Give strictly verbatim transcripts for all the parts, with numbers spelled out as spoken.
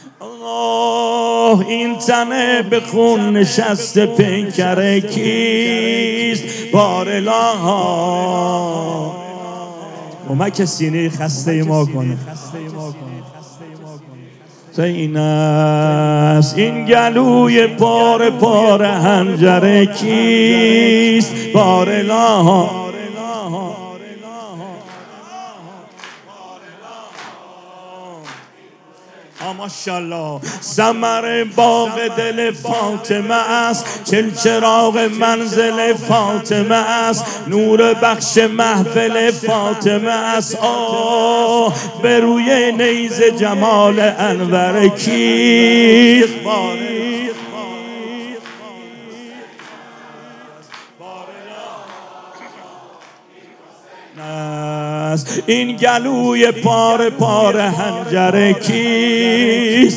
آه این تنه به خون نشسته پیکر کیست؟ بار الها کمک سینه خسته ما کنه. این است این گلوی پاره پاره هنجر کیست؟ بار الها ماشاءالله. ثمر باغ دل فاطمه است، چلچراغ منزل فاطمه است، نور بخش محفل فاطمه است. آه به روی نیز جمال انور کیست؟ این گلوی پاره پاره هنجر کیست؟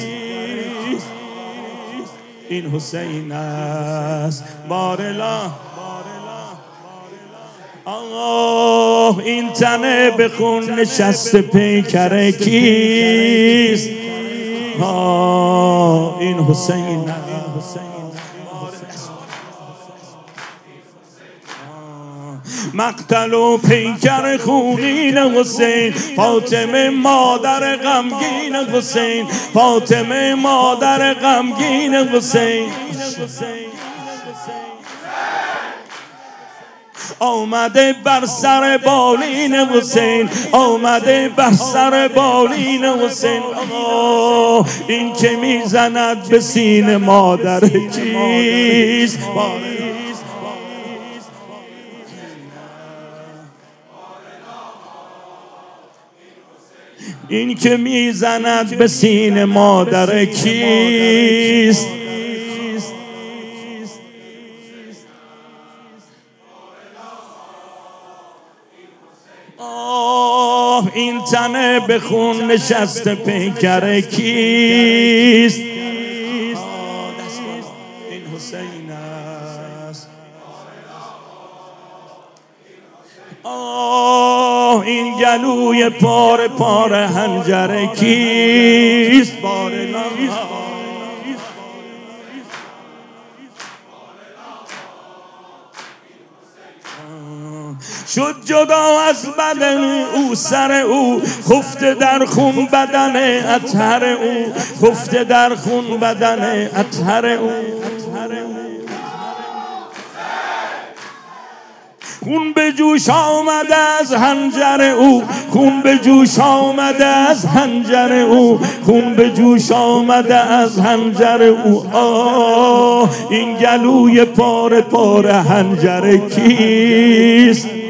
این حسین است. بار الله آه این تنه به خون نشسته پیکر کیست؟ آه این حسین است. مقتل و پیکر خونین حسین، فاطمه مادر غمگین حسین، فاطمه مادر غمگین حسین. آمده بر سر بالین حسین، آمده بر سر بالین حسین. آه این که میزند به سینه مادر کیست؟ این که میزند به سینه مادر کیست؟ آه این تنه به خون نشسته پیکر کیست؟ این حسین است. آه این گلوی پاره پاره هنجر کیست؟ بار الله شد جدا از بدن او، سر او خفته در خون بدن اطهر او، خفته در خون بدن اطهر او. خون به جوش آمده از هنجر او، خون به جوش آمده از هنجر او، خون به جوش آمده از هنجر او. آه این گلوی پاره پاره هنجر کیست؟